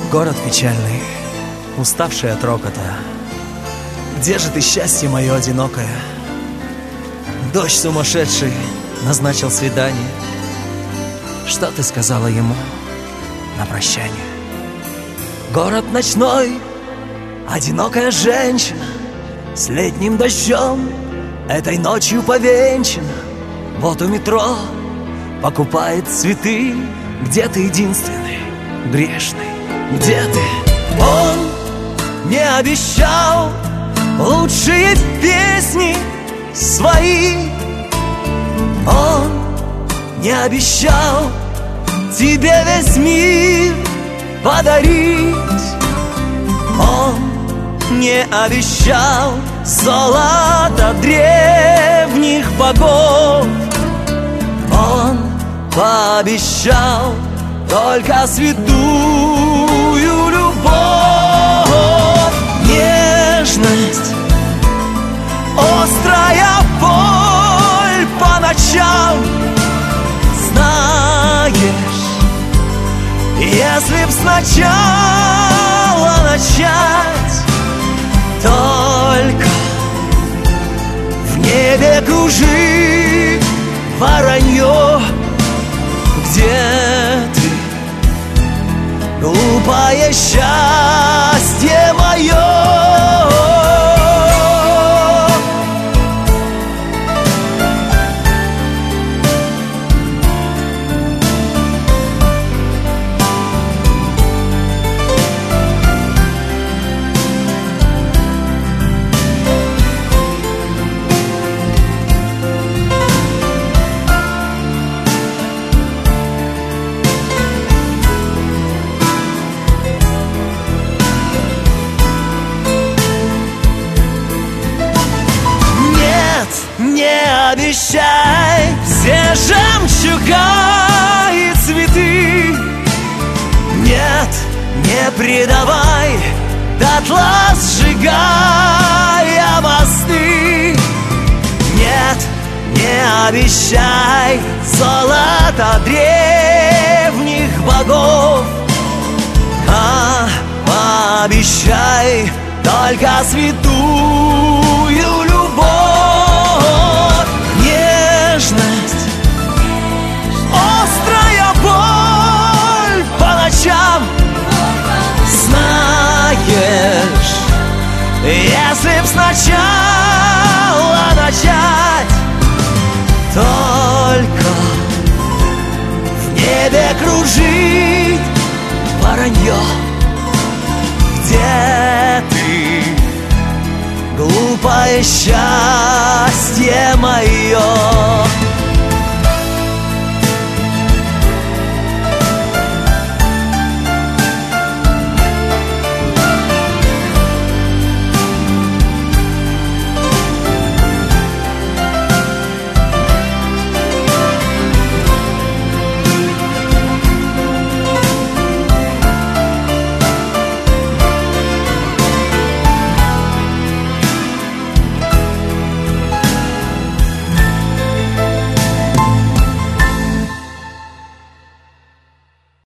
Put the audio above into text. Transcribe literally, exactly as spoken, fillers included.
Город печальный, уставший от рокота. Где же ты, счастье мое одинокое? Дождь сумасшедший назначил свидание. Что ты сказала ему на прощание? Город ночной, одинокая женщина, с летним дождем этой ночью повенчана. Вот у метро покупает цветы. Где ты, единственный, грешный? Где ты? Он не обещал лучшие песни свои. Он не обещал тебе весь мир подарить. Он не обещал золото древних богов. Он пообещал только святую любовь. Нежность, острая боль по ночам. Знаешь, если б сначала начать, только в небе кружит воронье. Где ты, глупое счастье мое? Не обещай все жемчуга и цветы. Нет, не предавай дотла, сжигая мосты. Нет, не обещай золото древних богов, а пообещай только святую любовь. Нежность, острая боль по ночам. Знаешь, если б сначала начать, только в небе кружит воронье. Где ты, глупое счастье мое?